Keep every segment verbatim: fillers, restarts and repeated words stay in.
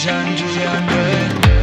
جنگجوینده.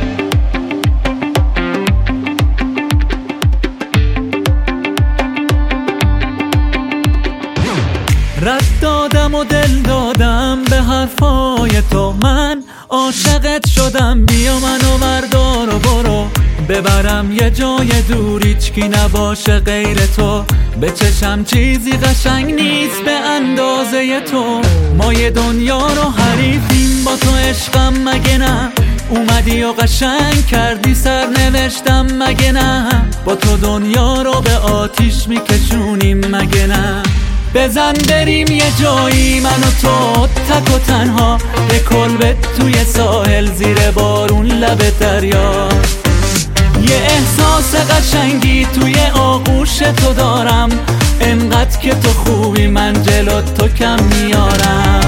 رد دادم و دل دادم به حرفای تو، من عاشقت شدم، بیا منو بردار و برو، ببرم یه جای دور هیچکی نباشه غیر تو. به چشم چیزی قشنگ نیست به اندازه تو، ما یه دنیا رو حریفیم با تو عشقم مگه نه؟ اومدی و قشنگ کردی سرنوشتم مگه نه؟ با تو دنیا رو به آتیش میکشونیم مگه نه؟ بزن بریم یه جایی من و تو تک و تنها، یه کلبه توی ساحل زیر بارون لب دریا. یه احساس قشنگی توی آغوش تو دارم، انقدر که تو خوبی من جلوت تو کم میارم.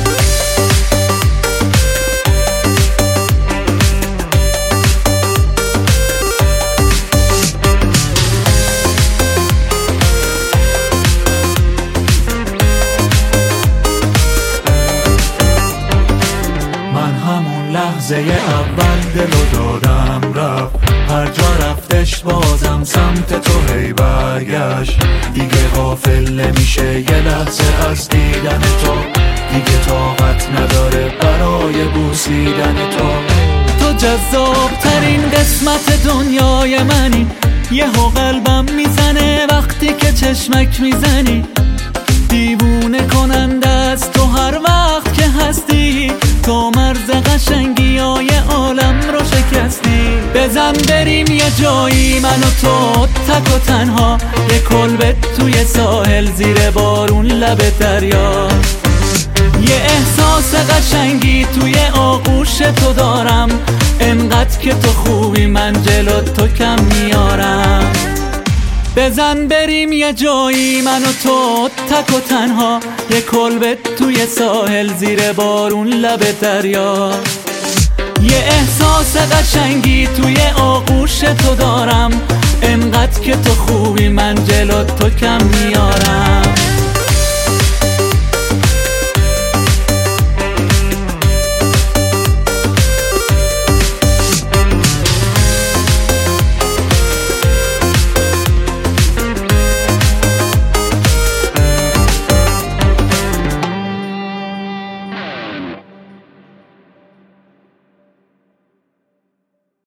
لحظه اول دلو دادم رفت، هر جا رفتش بازم سمت تو هی برگشت. دیگه غافل نمیشه یه لحظه از دیدن تو، دیگه طاقت نداره برای بوسیدن تو. تو جذاب ترین قسمت دنیای منی، یهو قلبم میزنه وقتی که چشمک میزنی. دیوونه کننده است تو هر وقت که هستی، تو مرز قشنگی های عالم رو شکستی. بزن بریم یه جایی من و تو تک و تنها، یه کلبه توی ساحل زیر بارون لب دریا. یه احساس قشنگی توی آغوش تو دارم، انقدر که تو خوبی من جلوت تو کم میارم. بزن بریم یه جایی من و تو تک و تنها، یه کلبه توی ساحل زیر بارون لب دریا. یه احساس قشنگی توی آغوش تو دارم، انقدر که تو خوبی من جلوت تو کم میارم.